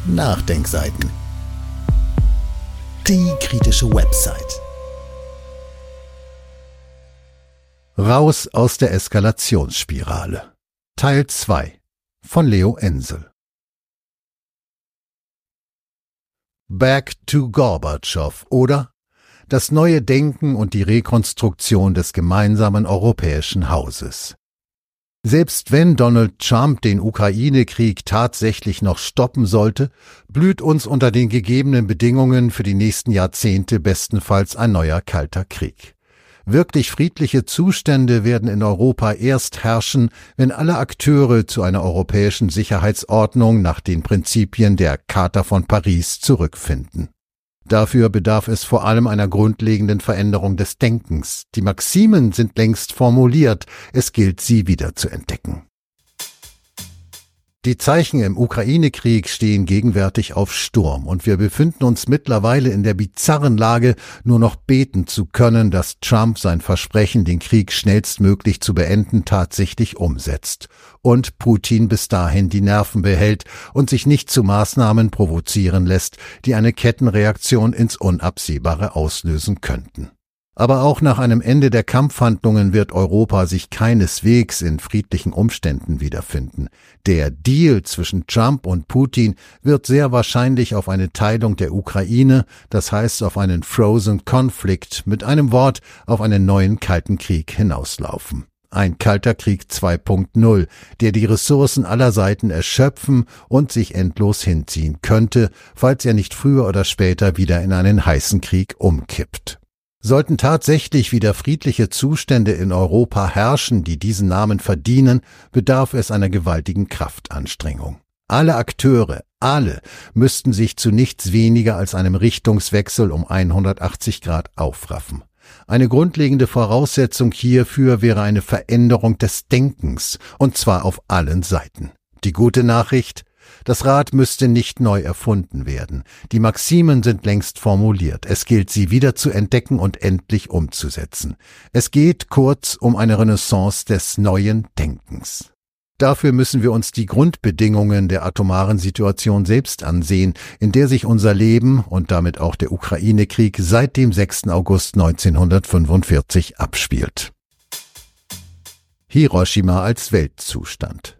Nachdenkseiten. Die kritische Website. Raus aus der Eskalationsspirale. Teil 2 von Leo Ensel. Back to Gorbatschow oder das neue Denken und die Rekonstruktion des gemeinsamen europäischen Hauses. Selbst wenn Donald Trump den Ukraine-Krieg tatsächlich noch stoppen sollte, blüht uns unter den gegebenen Bedingungen für die nächsten Jahrzehnte bestenfalls ein neuer kalter Krieg. Wirklich friedliche Zustände werden in Europa erst herrschen, wenn alle Akteure zu einer europäischen Sicherheitsordnung nach den Prinzipien der Charta von Paris zurückfinden. Dafür bedarf es vor allem einer grundlegenden Veränderung des Denkens. Die Maximen sind längst formuliert, es gilt, sie wieder zu entdecken. Die Zeichen im Ukraine-Krieg stehen gegenwärtig auf Sturm und wir befinden uns mittlerweile in der bizarren Lage, nur noch beten zu können, dass Trump sein Versprechen, den Krieg schnellstmöglich zu beenden, tatsächlich umsetzt und Putin bis dahin die Nerven behält und sich nicht zu Maßnahmen provozieren lässt, die eine Kettenreaktion ins Unabsehbare auslösen könnten. Aber auch nach einem Ende der Kampfhandlungen wird Europa sich keineswegs in friedlichen Umständen wiederfinden. Der Deal zwischen Trump und Putin wird sehr wahrscheinlich auf eine Teilung der Ukraine, das heißt auf einen Frozen Conflict, mit einem Wort auf einen neuen Kalten Krieg hinauslaufen. Ein Kalter Krieg 2.0, der die Ressourcen aller Seiten erschöpfen und sich endlos hinziehen könnte, falls er nicht früher oder später wieder in einen heißen Krieg umkippt. Sollten tatsächlich wieder friedliche Zustände in Europa herrschen, die diesen Namen verdienen, bedarf es einer gewaltigen Kraftanstrengung. Alle Akteure, alle, müssten sich zu nichts weniger als einem Richtungswechsel um 180 Grad aufraffen. Eine grundlegende Voraussetzung hierfür wäre eine Veränderung des Denkens, und zwar auf allen Seiten. Die gute Nachricht: Das Rad müsste nicht neu erfunden werden. Die Maximen sind längst formuliert. Es gilt, sie wieder zu entdecken und endlich umzusetzen. Es geht kurz um eine Renaissance des neuen Denkens. Dafür müssen wir uns die Grundbedingungen der atomaren Situation selbst ansehen, in der sich unser Leben und damit auch der Ukraine-Krieg seit dem 6. August 1945 abspielt. Hiroshima als Weltzustand.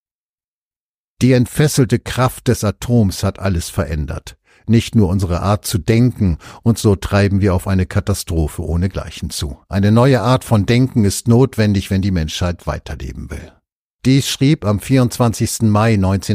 Die entfesselte Kraft des Atoms hat alles verändert, nicht nur unsere Art zu denken, und so treiben wir auf eine Katastrophe ohnegleichen zu. Eine neue Art von Denken ist notwendig, wenn die Menschheit weiterleben will. Dies schrieb am 24. Mai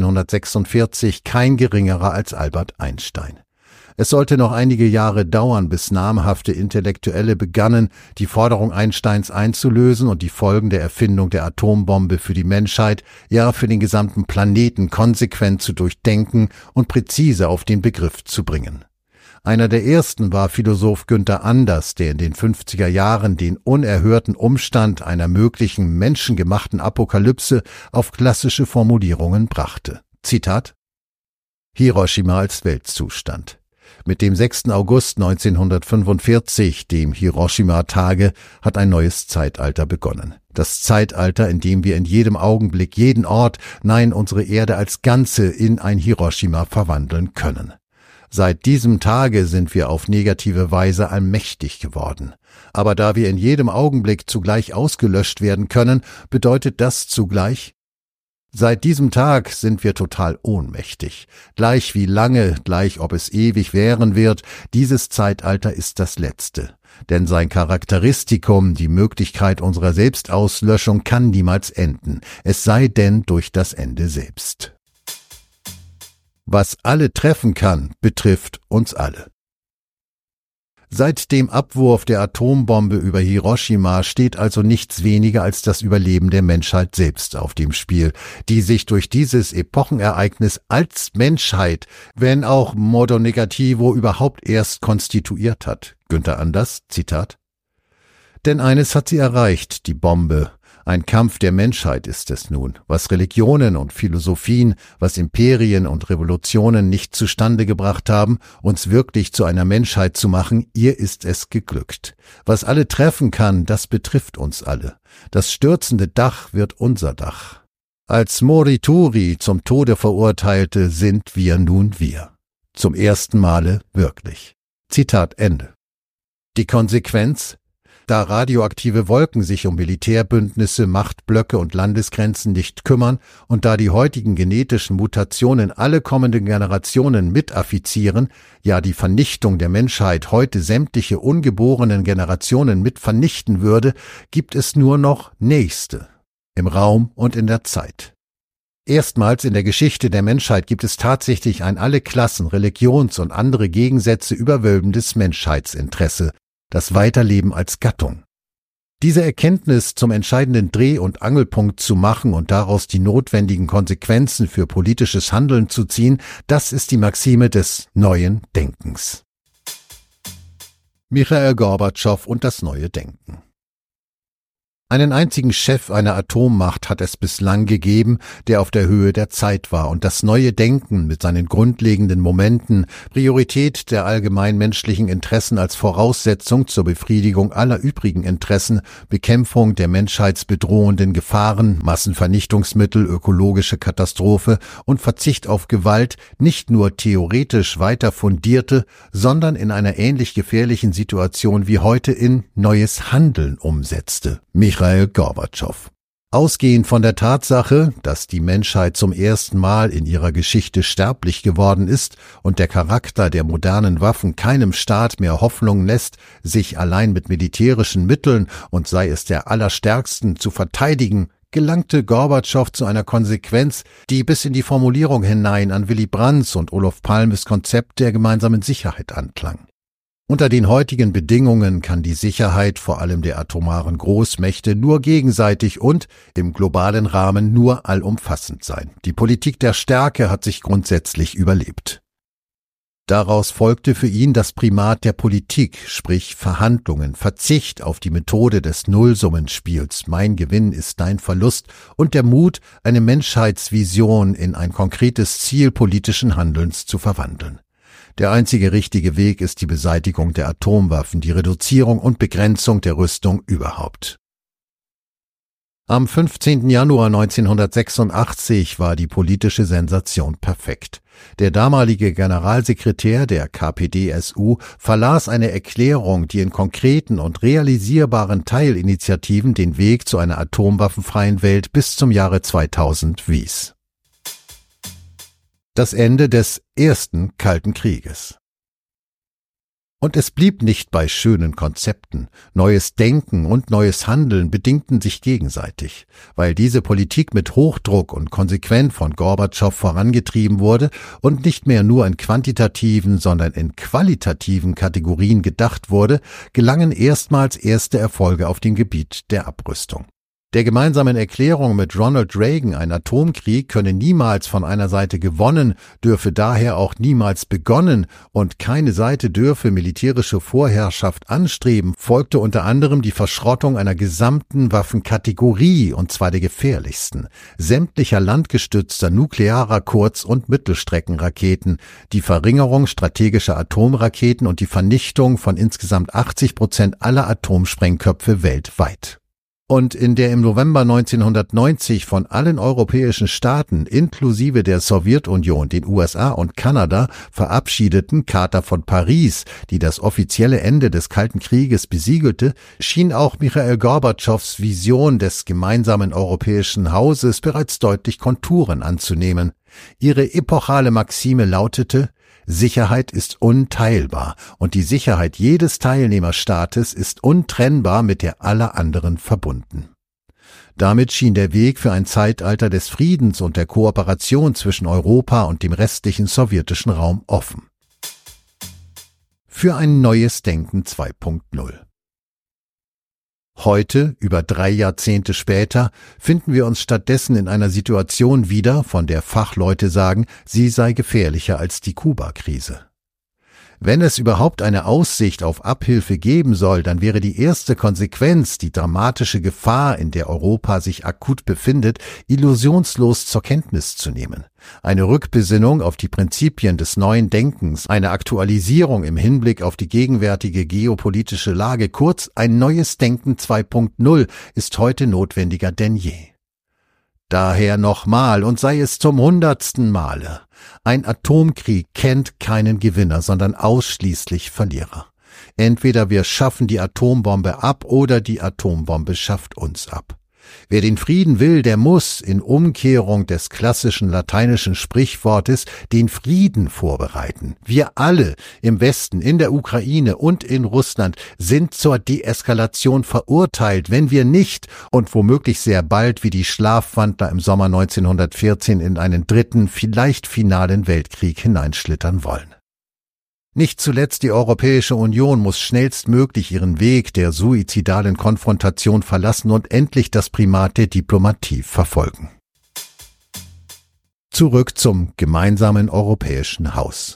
1946 kein Geringerer als Albert Einstein. Es sollte noch einige Jahre dauern, bis namhafte Intellektuelle begannen, die Forderung Einsteins einzulösen und die Folgen der Erfindung der Atombombe für die Menschheit, ja für den gesamten Planeten konsequent zu durchdenken und präzise auf den Begriff zu bringen. Einer der ersten war Philosoph Günther Anders, der in den 50er Jahren den unerhörten Umstand einer möglichen menschengemachten Apokalypse auf klassische Formulierungen brachte. Zitat: Hiroshima als Weltzustand. Mit dem 6. August 1945, dem Hiroshima-Tage, hat ein neues Zeitalter begonnen. Das Zeitalter, in dem wir in jedem Augenblick, jeden Ort, nein, unsere Erde als Ganze in ein Hiroshima verwandeln können. Seit diesem Tage sind wir auf negative Weise allmächtig geworden. Aber da wir in jedem Augenblick zugleich ausgelöscht werden können, bedeutet das zugleich: Seit diesem Tag sind wir total ohnmächtig. Gleich wie lange, gleich ob es ewig währen wird, dieses Zeitalter ist das letzte. Denn sein Charakteristikum, die Möglichkeit unserer Selbstauslöschung, kann niemals enden, es sei denn durch das Ende selbst. Was alle treffen kann, betrifft uns alle. Seit dem Abwurf der Atombombe über Hiroshima steht also nichts weniger als das Überleben der Menschheit selbst auf dem Spiel, die sich durch dieses Epochenereignis als Menschheit, wenn auch modo negativo, überhaupt erst konstituiert hat. Günther Anders, Zitat: Denn eines hat sie erreicht, die Bombe. Ein Kampf der Menschheit ist es nun, was Religionen und Philosophien, was Imperien und Revolutionen nicht zustande gebracht haben, uns wirklich zu einer Menschheit zu machen, ihr ist es geglückt. Was alle treffen kann, das betrifft uns alle. Das stürzende Dach wird unser Dach. Als Morituri zum Tode verurteilte, sind wir nun wir. Zum ersten Male wirklich. Zitat Ende. Die Konsequenz? Da radioaktive Wolken sich um Militärbündnisse, Machtblöcke und Landesgrenzen nicht kümmern und da die heutigen genetischen Mutationen alle kommenden Generationen mitaffizieren, ja die Vernichtung der Menschheit heute sämtliche ungeborenen Generationen mit vernichten würde, gibt es nur noch Nächste im Raum und in der Zeit. Erstmals in der Geschichte der Menschheit gibt es tatsächlich ein alle Klassen, Religions- und andere Gegensätze überwölbendes Menschheitsinteresse, das Weiterleben als Gattung. Diese Erkenntnis zum entscheidenden Dreh- und Angelpunkt zu machen und daraus die notwendigen Konsequenzen für politisches Handeln zu ziehen, das ist die Maxime des neuen Denkens. Michail Gorbatschow und das neue Denken. Einen einzigen Chef einer Atommacht hat es bislang gegeben, der auf der Höhe der Zeit war, und das neue Denken mit seinen grundlegenden Momenten, Priorität der allgemein menschlichen Interessen als Voraussetzung zur Befriedigung aller übrigen Interessen, Bekämpfung der menschheitsbedrohenden Gefahren, Massenvernichtungsmittel, ökologische Katastrophe und Verzicht auf Gewalt nicht nur theoretisch weiter fundierte, sondern in einer ähnlich gefährlichen Situation wie heute in neues Handeln umsetzte. Michail Gorbatschow. Ausgehend von der Tatsache, dass die Menschheit zum ersten Mal in ihrer Geschichte sterblich geworden ist und der Charakter der modernen Waffen keinem Staat mehr Hoffnung lässt, sich allein mit militärischen Mitteln und sei es der allerstärksten zu verteidigen, gelangte Gorbatschow zu einer Konsequenz, die bis in die Formulierung hinein an Willy Brandts und Olof Palmes Konzept der gemeinsamen Sicherheit anklang. Unter den heutigen Bedingungen kann die Sicherheit vor allem der atomaren Großmächte nur gegenseitig und im globalen Rahmen nur allumfassend sein. Die Politik der Stärke hat sich grundsätzlich überlebt. Daraus folgte für ihn das Primat der Politik, sprich Verhandlungen, Verzicht auf die Methode des Nullsummenspiels, mein Gewinn ist dein Verlust, und der Mut, eine Menschheitsvision in ein konkretes Ziel politischen Handelns zu verwandeln. Der einzige richtige Weg ist die Beseitigung der Atomwaffen, die Reduzierung und Begrenzung der Rüstung überhaupt. Am 15. Januar 1986 war die politische Sensation perfekt. Der damalige Generalsekretär der KPdSU verlas eine Erklärung, die in konkreten und realisierbaren Teilinitiativen den Weg zu einer atomwaffenfreien Welt bis zum Jahre 2000 wies. Das Ende des ersten Kalten Krieges. Und es blieb nicht bei schönen Konzepten. Neues Denken und neues Handeln bedingten sich gegenseitig. Weil diese Politik mit Hochdruck und konsequent von Gorbatschow vorangetrieben wurde und nicht mehr nur in quantitativen, sondern in qualitativen Kategorien gedacht wurde, gelangen erstmals erste Erfolge auf dem Gebiet der Abrüstung. Der gemeinsamen Erklärung mit Ronald Reagan, ein Atomkrieg könne niemals von einer Seite gewonnen, dürfe daher auch niemals begonnen und keine Seite dürfe militärische Vorherrschaft anstreben, folgte unter anderem die Verschrottung einer gesamten Waffenkategorie, und zwar der gefährlichsten, sämtlicher landgestützter nuklearer Kurz- und Mittelstreckenraketen, die Verringerung strategischer Atomraketen und die Vernichtung von insgesamt 80% aller Atomsprengköpfe weltweit. Und in der im November 1990 von allen europäischen Staaten inklusive der Sowjetunion, den USA und Kanada verabschiedeten Charta von Paris, die das offizielle Ende des Kalten Krieges besiegelte, schien auch Michail Gorbatschows Vision des gemeinsamen europäischen Hauses bereits deutlich Konturen anzunehmen. Ihre epochale Maxime lautete: Sicherheit ist unteilbar und die Sicherheit jedes Teilnehmerstaates ist untrennbar mit der aller anderen verbunden. Damit schien der Weg für ein Zeitalter des Friedens und der Kooperation zwischen Europa und dem restlichen sowjetischen Raum offen. Für ein neues Denken 2.0. Heute, über 3 Jahrzehnte später, finden wir uns stattdessen in einer Situation wieder, von der Fachleute sagen, sie sei gefährlicher als die Kuba-Krise. Wenn es überhaupt eine Aussicht auf Abhilfe geben soll, dann wäre die erste Konsequenz, die dramatische Gefahr, in der Europa sich akut befindet, illusionslos zur Kenntnis zu nehmen. Eine Rückbesinnung auf die Prinzipien des neuen Denkens, eine Aktualisierung im Hinblick auf die gegenwärtige geopolitische Lage, kurz ein neues Denken 2.0 ist heute notwendiger denn je. Daher nochmal und sei es zum 100. Male. Ein Atomkrieg kennt keinen Gewinner, sondern ausschließlich Verlierer. Entweder wir schaffen die Atombombe ab oder die Atombombe schafft uns ab. Wer den Frieden will, der muss, in Umkehrung des klassischen lateinischen Sprichwortes, den Frieden vorbereiten. Wir alle im Westen, in der Ukraine und in Russland sind zur Deeskalation verurteilt, wenn wir nicht und womöglich sehr bald wie die Schlafwandler im Sommer 1914 in einen dritten, vielleicht finalen Weltkrieg hineinschlittern wollen. Nicht zuletzt die Europäische Union muss schnellstmöglich ihren Weg der suizidalen Konfrontation verlassen und endlich das Primat der Diplomatie verfolgen. Zurück zum gemeinsamen europäischen Haus.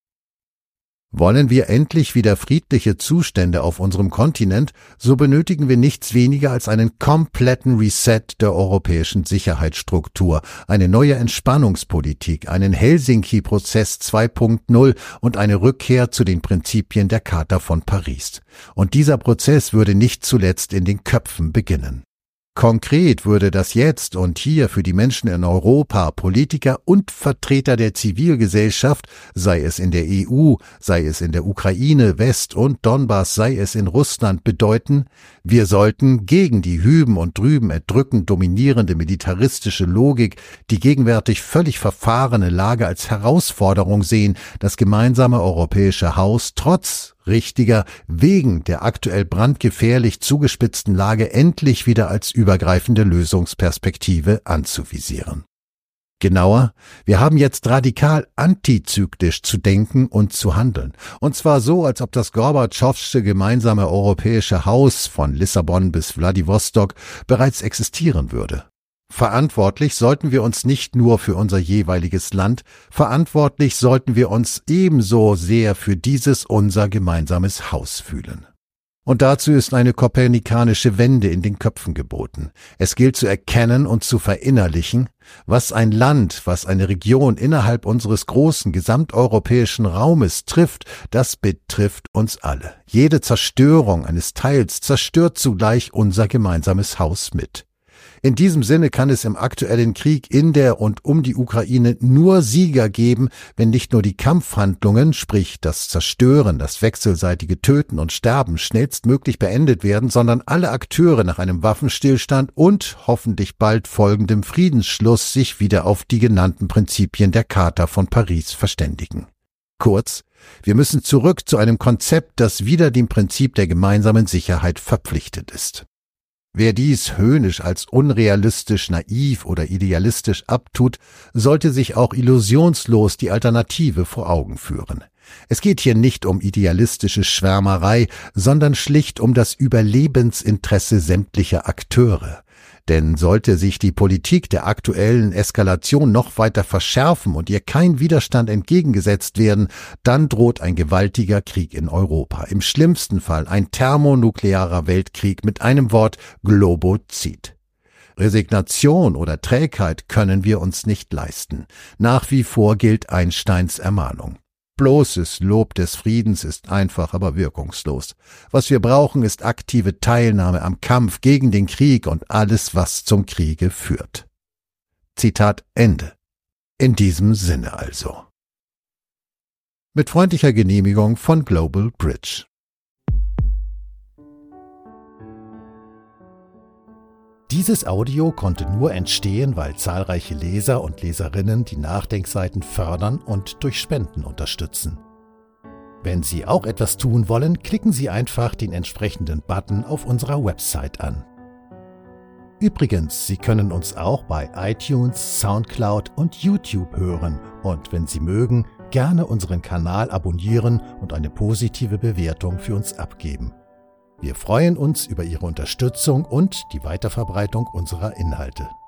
Wollen wir endlich wieder friedliche Zustände auf unserem Kontinent, so benötigen wir nichts weniger als einen kompletten Reset der europäischen Sicherheitsstruktur, eine neue Entspannungspolitik, einen Helsinki-Prozess 2.0 und eine Rückkehr zu den Prinzipien der Charta von Paris. Und dieser Prozess würde nicht zuletzt in den Köpfen beginnen. Konkret würde das jetzt und hier für die Menschen in Europa, Politiker und Vertreter der Zivilgesellschaft, sei es in der EU, sei es in der Ukraine, West- und Donbass, sei es in Russland, bedeuten, wir sollten gegen die hüben und drüben erdrückend dominierende militaristische Logik die gegenwärtig völlig verfahrene Lage als Herausforderung sehen, das gemeinsame europäische Haus trotz richtiger, wegen der aktuell brandgefährlich zugespitzten Lage endlich wieder als übergreifende Lösungsperspektive anzuvisieren. Genauer, wir haben jetzt radikal antizyklisch zu denken und zu handeln. Und zwar so, als ob das Gorbatschowsche gemeinsame europäische Haus von Lissabon bis Wladiwostok bereits existieren würde. Verantwortlich sollten wir uns nicht nur für unser jeweiliges Land, verantwortlich sollten wir uns ebenso sehr für dieses unser gemeinsames Haus fühlen. Und dazu ist eine kopernikanische Wende in den Köpfen geboten. Es gilt zu erkennen und zu verinnerlichen, was ein Land, was eine Region innerhalb unseres großen gesamteuropäischen Raumes trifft, das betrifft uns alle. Jede Zerstörung eines Teils zerstört zugleich unser gemeinsames Haus mit. In diesem Sinne kann es im aktuellen Krieg in der und um die Ukraine nur Sieger geben, wenn nicht nur die Kampfhandlungen, sprich das Zerstören, das wechselseitige Töten und Sterben schnellstmöglich beendet werden, sondern alle Akteure nach einem Waffenstillstand und hoffentlich bald folgendem Friedensschluss sich wieder auf die genannten Prinzipien der Charta von Paris verständigen. Kurz, wir müssen zurück zu einem Konzept, das wieder dem Prinzip der gemeinsamen Sicherheit verpflichtet ist. Wer dies höhnisch als unrealistisch, naiv oder idealistisch abtut, sollte sich auch illusionslos die Alternative vor Augen führen. Es geht hier nicht um idealistische Schwärmerei, sondern schlicht um das Überlebensinteresse sämtlicher Akteure. Denn sollte sich die Politik der aktuellen Eskalation noch weiter verschärfen und ihr kein Widerstand entgegengesetzt werden, dann droht ein gewaltiger Krieg in Europa. Im schlimmsten Fall ein thermonuklearer Weltkrieg, mit einem Wort Globozid. Resignation oder Trägheit können wir uns nicht leisten. Nach wie vor gilt Einsteins Ermahnung. Bloßes Lob des Friedens ist einfach, aber wirkungslos. Was wir brauchen, ist aktive Teilnahme am Kampf gegen den Krieg und alles, was zum Kriege führt. Zitat Ende. In diesem Sinne also. Mit freundlicher Genehmigung von Global Bridge. Dieses Audio konnte nur entstehen, weil zahlreiche Leser und Leserinnen die Nachdenkseiten fördern und durch Spenden unterstützen. Wenn Sie auch etwas tun wollen, klicken Sie einfach den entsprechenden Button auf unserer Website an. Übrigens, Sie können uns auch bei iTunes, Soundcloud und YouTube hören und wenn Sie mögen, gerne unseren Kanal abonnieren und eine positive Bewertung für uns abgeben. Wir freuen uns über Ihre Unterstützung und die Weiterverbreitung unserer Inhalte.